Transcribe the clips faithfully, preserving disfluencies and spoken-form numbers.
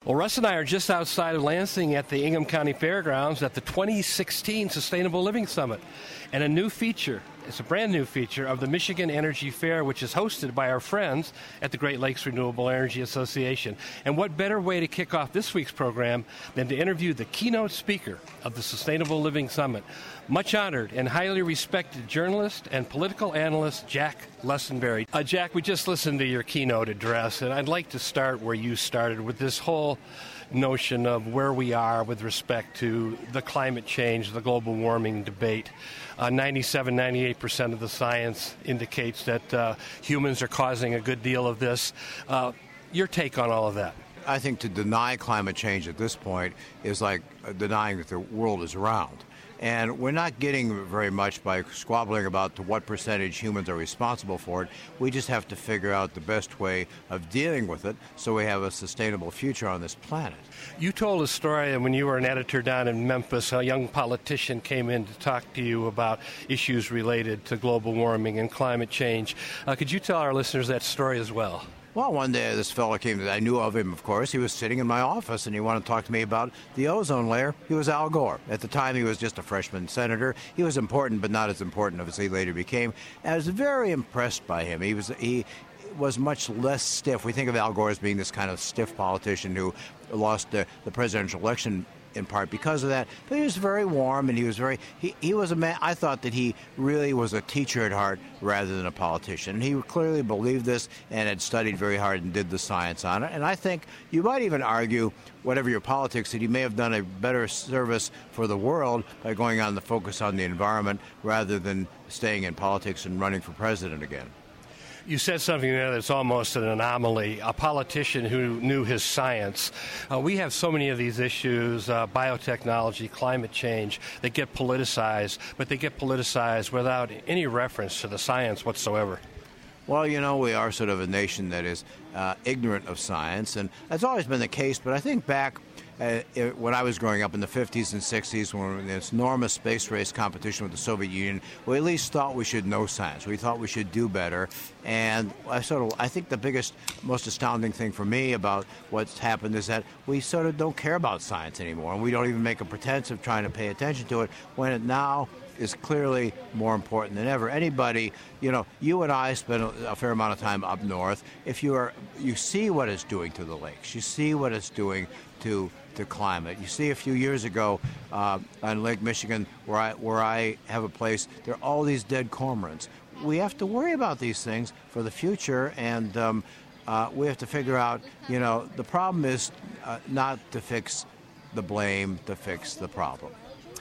Well, Russ and I are just outside of Lansing at the Ingham County Fairgrounds at the twenty sixteen Sustainable Living Summit. And a new feature, it's a brand new feature of the Michigan Energy Fair, which is hosted by our friends at the Great Lakes Renewable Energy Association. And what better way to kick off this week's program than to interview the keynote speaker of the Sustainable Living Summit, much honored and highly respected journalist and political analyst Jack Lessenberry. Uh, Jack, we just listened to your keynote address, and I'd like to start where you started with this whole notion of where we are with respect to the climate change, the global warming debate. Uh, ninety-seven, ninety-eight percent of the science indicates that uh, humans are causing a good deal of this. Uh, your take on all of that? I think to deny climate change at this point is like denying that the world is round. And we're not getting very much by squabbling about to what percentage humans are responsible for it. We just have to figure out the best way of dealing with it so we have a sustainable future on this planet. You told a story when you were an editor down in Memphis. A young politician came in to talk to you about issues related to global warming and climate change. Uh, could you tell our listeners that story as well? Well, one day this fellow came, I knew of him, of course. He was sitting in my office, and he wanted to talk to me about the ozone layer. He was Al Gore. At the time, he was just a freshman senator. He was important, but not as important as he later became. And I was very impressed by him. He was he was much less stiff. We think of Al Gore as being this kind of stiff politician who lost the, the presidential election in part because of that, but he was very warm, and he was very, he, he was a man, I thought that he really was a teacher at heart rather than a politician. He clearly believed this and had studied very hard and did the science on it, and I think you might even argue, whatever your politics, that he may have done a better service for the world by going on the focus on the environment rather than staying in politics and running for president again. You said something there that's almost an anomaly, a politician who knew his science. Uh, we have so many of these issues, uh, biotechnology, climate change, that get politicized, but they get politicized without any reference to the science whatsoever. Well, you know, we are sort of a nation that is uh, ignorant of science, and that's always been the case, but I think back Uh, it, when I was growing up in the fifties and sixties, when we were in this enormous space race competition with the Soviet Union, we at least thought we should know science. We thought we should do better. And I sort of, I think the biggest, most astounding thing for me about what's happened is that we sort of don't care about science anymore, and we don't even make a pretense of trying to pay attention to it when it now is clearly more important than ever. Anybody, you know, you and I spend a fair amount of time up north. If you are, you see what it's doing to the lakes. You see what it's doing to the climate. You see, a few years ago uh, on Lake Michigan, where I where I have a place, there are all these dead cormorants. We have to worry about these things for the future, and um, uh, we have to figure out, you know, the problem is uh, not to fix the blame, to fix the problem.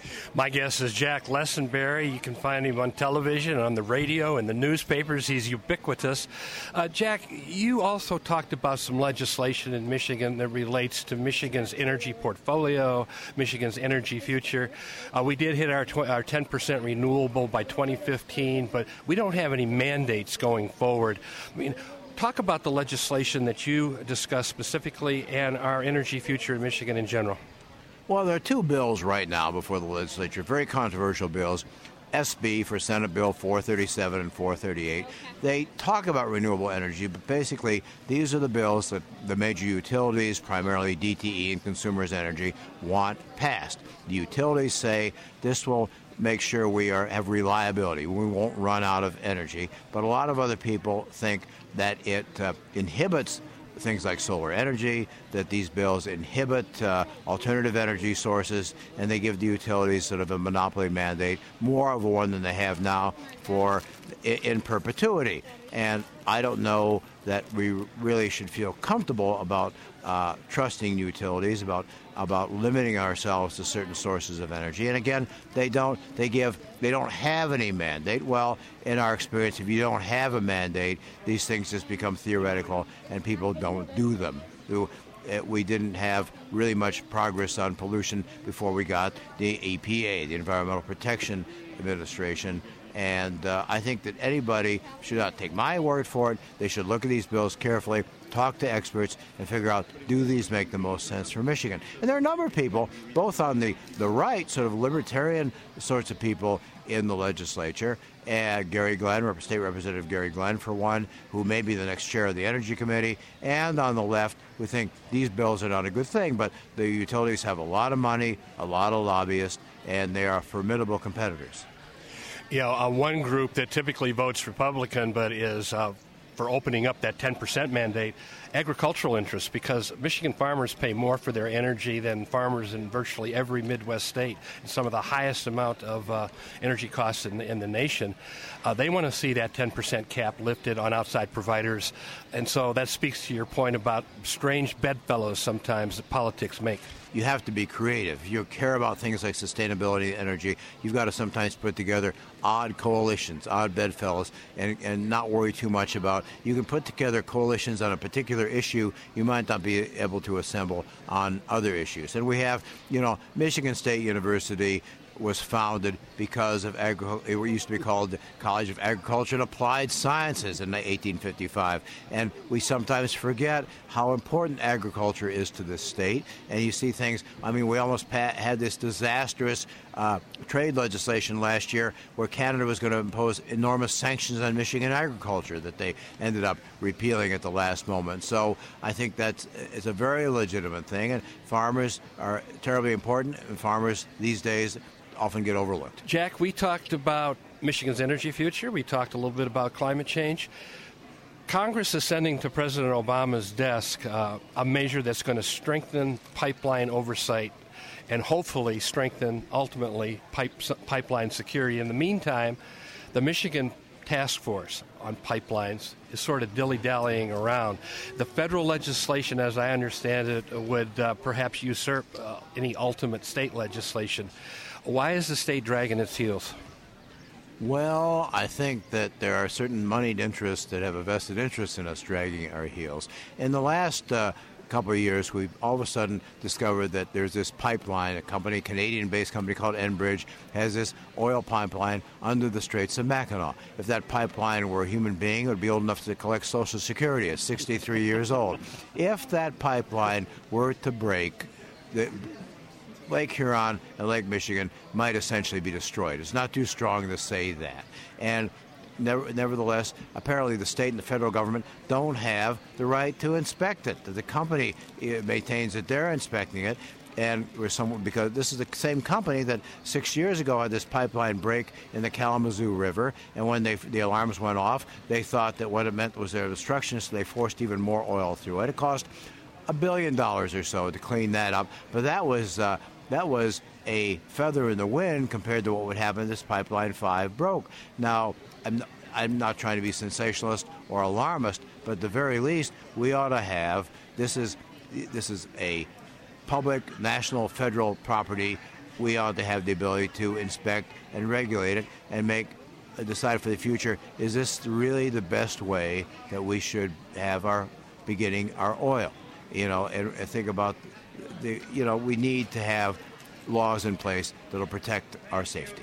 My guest is Jack Lessenberry. You can find him on television, on the radio, and the newspapers. He's ubiquitous. Uh, Jack, you also talked about some legislation in Michigan that relates to Michigan's energy portfolio, Michigan's energy future. Uh, we did hit our, tw- our ten percent renewable by twenty fifteen, but we don't have any mandates going forward. I mean, talk about the legislation that you discussed specifically and our energy future in Michigan in general. Well, there are two bills right now before the legislature, very controversial bills. S B for Senate Bill four thirty-seven and four thirty-eight. They talk about renewable energy, but basically these are the bills that the major utilities, primarily D T E and Consumers Energy, want passed. The utilities say this will make sure we are have reliability. We won't run out of energy. But a lot of other people think that it uh, inhibits things like solar energy, that these bills inhibit uh, alternative energy sources, and they give the utilities sort of a monopoly mandate, more of a one than they have now, for in perpetuity. And I don't know that we really should feel comfortable about uh, trusting utilities, about about limiting ourselves to certain sources of energy. And again, they don't they give they don't have any mandate. Well, in our experience, if you don't have a mandate, these things just become theoretical, and people don't do them. We didn't have really much progress on pollution before we got the E P A, the Environmental Protection Administration. And uh, I think that anybody should not take my word for it. They should look at these bills carefully, talk to experts, and figure out, do these make the most sense for Michigan? And there are a number of people, both on the, the right, sort of libertarian sorts of people in the legislature. And Gary Glenn, State Representative Gary Glenn, for one, who may be the next chair of the Energy Committee. And on the left, we think these bills are not a good thing, but the utilities have a lot of money, a lot of lobbyists, and they are formidable competitors. You know, uh, one group that typically votes Republican but is uh, for opening up that ten percent mandate, agricultural interests, because Michigan farmers pay more for their energy than farmers in virtually every Midwest state, and some of the highest amount of uh, energy costs in, in the nation. Uh, they want to see that ten percent cap lifted on outside providers, and so that speaks to your point about strange bedfellows sometimes that politics make. You have to be creative. If you care about things like sustainability and energy, you've got to sometimes put together odd coalitions, odd bedfellows, and, and not worry too much about. You can put together coalitions on a particular issue you might not be able to assemble on other issues. And we have, you know, Michigan State University was founded because of agri- it used to be called the College of Agriculture and Applied Sciences in eighteen fifty-five. And we sometimes forget how important agriculture is to this state. And you see things, I mean, we almost pa- had this disastrous uh, trade legislation last year where Canada was going to impose enormous sanctions on Michigan agriculture that they ended up repealing at the last moment. So I think that's it's a very legitimate thing. And farmers are terribly important. And farmers these days often get overlooked. Jack, we talked about Michigan's energy future. We talked a little bit about climate change. Congress is sending to President Obama's desk uh, a measure that's going to strengthen pipeline oversight and hopefully strengthen, ultimately, pipe, pipeline security. In the meantime, the Michigan Task Force on Pipelines is sort of dilly-dallying around. The federal legislation, as I understand it, would uh, perhaps usurp uh, any ultimate state legislation. Why is the state dragging its heels? Well, I think that there are certain moneyed interests that have a vested interest in us dragging our heels. In the last uh, couple of years, we've all of a sudden discovered that there's this pipeline, a company, Canadian-based company called Enbridge, has this oil pipeline under the Straits of Mackinac. If that pipeline were a human being, it would be old enough to collect Social Security at sixty-three years old. If that pipeline were to break, the Lake Huron and Lake Michigan might essentially be destroyed. It's not too strong to say that. And never, nevertheless, apparently the state and the federal government don't have the right to inspect it. The company maintains that they're inspecting it. And we're somewhat, because this is the same company that six years ago had this pipeline break in the Kalamazoo River, and when they, the alarms went off, they thought that what it meant was their destruction, so they forced even more oil through it. It cost a billion dollars or so to clean that up, but that was uh, that was a feather in the wind compared to what would happen if this pipeline five broke. Now, I'm I'm not trying to be sensationalist or alarmist, but at the very least, we ought to have this is this is a public, national, federal property. We ought to have the ability to inspect and regulate it and make decide for the future, is this really the best way that we should have our beginning our oil? You know, and, and think about the, you know, we need to have laws in place that will protect our safety.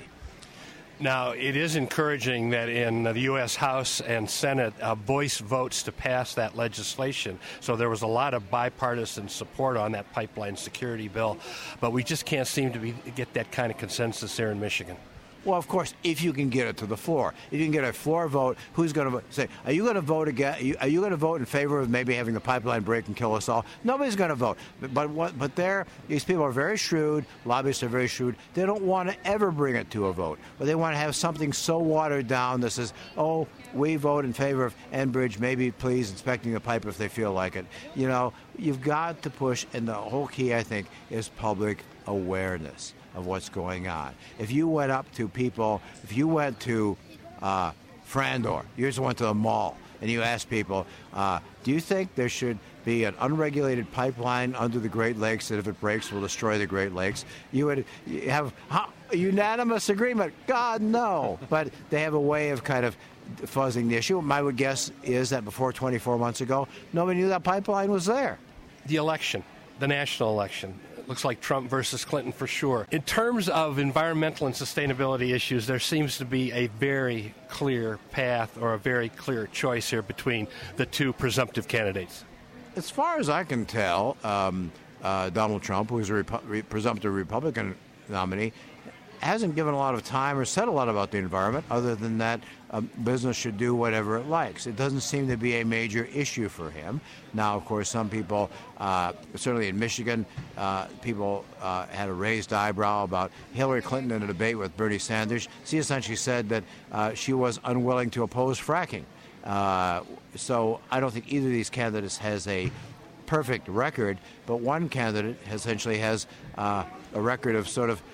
Now, it is encouraging that in the U S House and Senate, uh, voice votes to pass that legislation. So there was a lot of bipartisan support on that pipeline security bill, but we just can't seem to be, get that kind of consensus here in Michigan. Well, of course, if you can get it to the floor, if you can get a floor vote, who's going to say, are you going to vote again? Are you going to vote in favor of maybe having the pipeline break and kill us all? Nobody's going to vote. But but what? But there, these people are very shrewd. Lobbyists are very shrewd. They don't want to ever bring it to a vote, but they want to have something so watered down that says, oh, we vote in favor of Enbridge. Maybe please inspecting the pipe if they feel like it. You know, you've got to push, and the whole key, I think, is public awareness of what's going on. If you went up to people, if you went to uh, Frandor, you just went to the mall, and you asked people, uh, do you think there should be an unregulated pipeline under the Great Lakes that if it breaks will destroy the Great Lakes? You would have a unanimous agreement. God, no. But they have a way of kind of fuzzing the issue. My guess is that before twenty-four months ago, nobody knew that pipeline was there. The election, the national election. Looks like Trump versus Clinton for sure. In terms of environmental and sustainability issues, there seems to be a very clear path or a very clear choice here between the two presumptive candidates. As far as I can tell, um, uh, Donald Trump, who is a Repu- re- presumptive Republican nominee, hasn't given a lot of time or said a lot about the environment, other than that um, business should do whatever it likes. It doesn't seem to be a major issue for him. Now, of course, some people, uh, certainly in Michigan, uh, people uh, had a raised eyebrow about Hillary Clinton in a debate with Bernie Sanders. She essentially said that uh, she was unwilling to oppose fracking. Uh, so I don't think either of these candidates has a perfect record, but one candidate essentially has uh, a record of sort of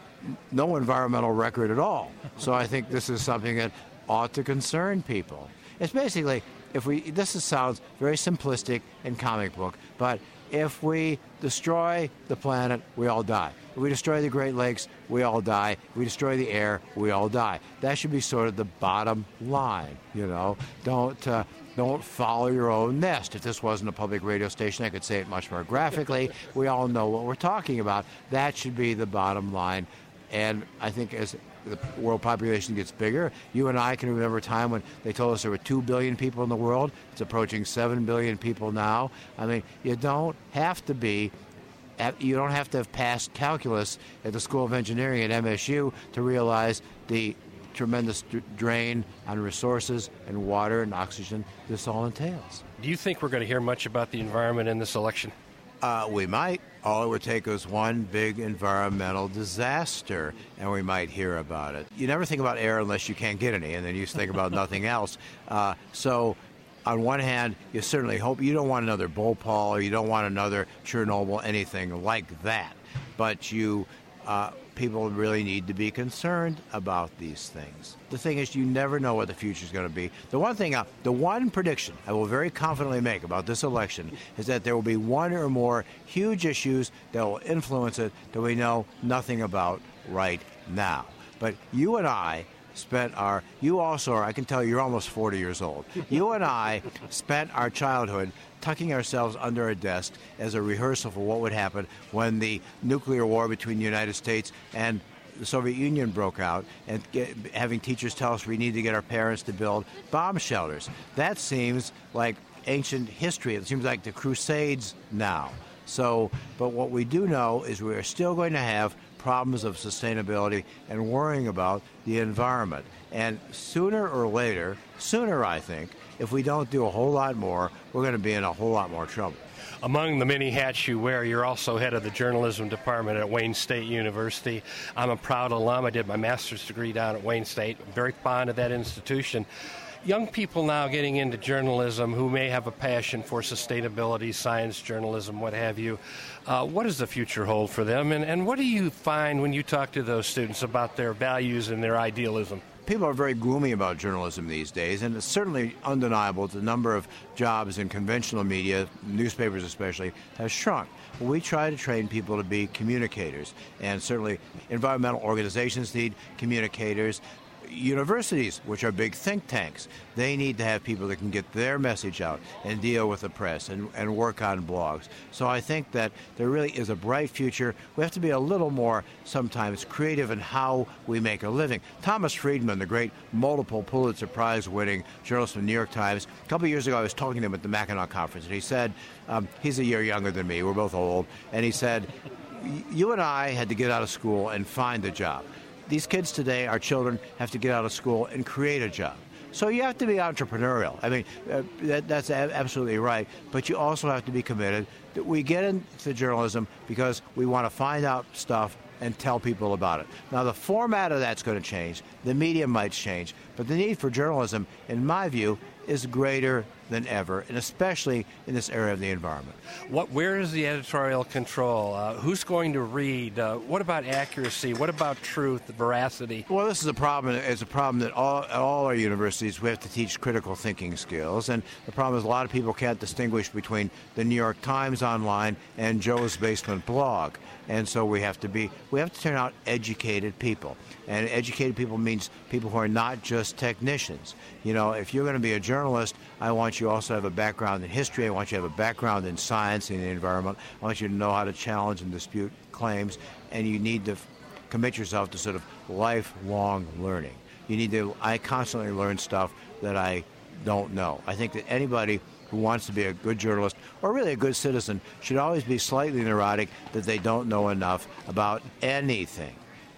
no environmental record at all. So I think this is something that ought to concern people. It's basically, if we, this is, sounds very simplistic and comic book, but if we destroy the planet, we all die. If we destroy the Great Lakes, we all die. If we destroy the air, we all die. That should be sort of the bottom line, you know. Don't uh, don't follow your own nest. If this wasn't a public radio station, I could say it much more graphically. We all know what we're talking about. That should be the bottom line. And I think as the world population gets bigger, you and I can remember a time when they told us there were two billion people in the world. It's approaching seven billion people now. I mean, you don't have to be, you don't have to have passed calculus at the School of Engineering at M S U to realize the tremendous drain on resources and water and oxygen this all entails. Do you think we're going to hear much about the environment in this election? Uh, we might. All it would take was one big environmental disaster, and we might hear about it. You never think about air unless you can't get any, and then you just think about nothing else. Uh, so, on one hand, you certainly hope you don't want another Bhopal, or you don't want another Chernobyl, anything like that. But you, uh, people really need to be concerned about these things. The thing is, you never know what the future is going to be. The one thing, uh, the one prediction I will very confidently make about this election is that there will be one or more huge issues that will influence it that we know nothing about right now. But you and I spent our, you also are, I can tell you, you're almost forty years old. You and I spent our childhood tucking ourselves under a desk as a rehearsal for what would happen when the nuclear war between the United States and the Soviet Union broke out, and get, having teachers tell us we need to get our parents to build bomb shelters. That seems like ancient history. It seems like the Crusades now. So, but what we do know is we are still going to have problems of sustainability and worrying about the environment. And sooner or later, sooner I think, if we don't do a whole lot more, we're going to be in a whole lot more trouble. Among the many hats you wear, you're also head of the journalism department at Wayne State University. I'm a proud alum. I did my master's degree down at Wayne State. I'm very fond of that institution. Young people now getting into journalism who may have a passion for sustainability, science journalism, what have you, uh, what does the future hold for them? And, and what do you find when you talk to those students about their values and their idealism? People are very gloomy about journalism these days, and it's certainly undeniable that the number of jobs in conventional media, newspapers especially, has shrunk. We try to train people to be communicators, and certainly environmental organizations need communicators. Universities, which are big think tanks, they need to have people that can get their message out and deal with the press and, and work on blogs. So I think that there really is a bright future. We have to be a little more, sometimes, creative in how we make a living. Thomas Friedman, the great multiple Pulitzer Prize-winning journalist from the New York Times, a couple of years ago I was talking to him at the Mackinac Conference, and he said, um, he's a year younger than me, we're both old, and he said, you and I had to get out of school and find a job. These kids today, our children, have to get out of school and create a job. So you have to be entrepreneurial. I mean, uh, that, that's a- absolutely right. But you also have to be committed. That we get into journalism because we want to find out stuff and tell people about it. Now, the format of that's going to change. The medium might change. But the need for journalism, in my view, is greater than ever, and especially in this area of the environment. What? Where is the editorial control? Uh, who's going to read? Uh, what about accuracy? What about truth, veracity? Well, this is a problem. It's a problem that all, at all our universities, we have to teach critical thinking skills. And the problem is a lot of people can't distinguish between the New York Times online and Joe's Basement blog. And so we have to be, we have to turn out educated people. And educated people means people who are not just technicians. You know, if you're going to be a journalist, I want you also to have a background in history. I want you to have a background in science and the environment. I want you to know how to challenge and dispute claims. And you need to f- commit yourself to sort of lifelong learning. You need to, I constantly learn stuff that I don't know. I think that anybody who wants to be a good journalist or really a good citizen should always be slightly neurotic that they don't know enough about anything.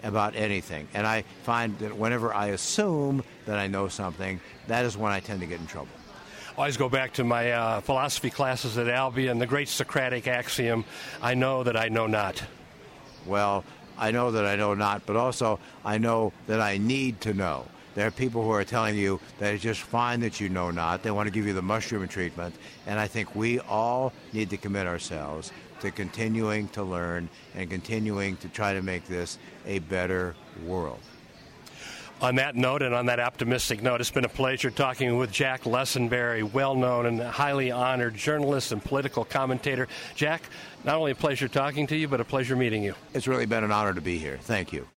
about anything. And I find that whenever I assume that I know something, that is when I tend to get in trouble. I always go back to my uh, philosophy classes at Albion, the great Socratic axiom, I know that I know not. Well, I know that I know not, but also I know that I need to know. There are people who are telling you that it's just fine that you know not. They want to give you the mushroom treatment. And I think we all need to commit ourselves to continuing to learn and continuing to try to make this a better world. On that note and on that optimistic note, it's been a pleasure talking with Jack Lessenberry, well-known and highly honored journalist and political commentator. Jack, not only a pleasure talking to you, but a pleasure meeting you. It's really been an honor to be here. Thank you.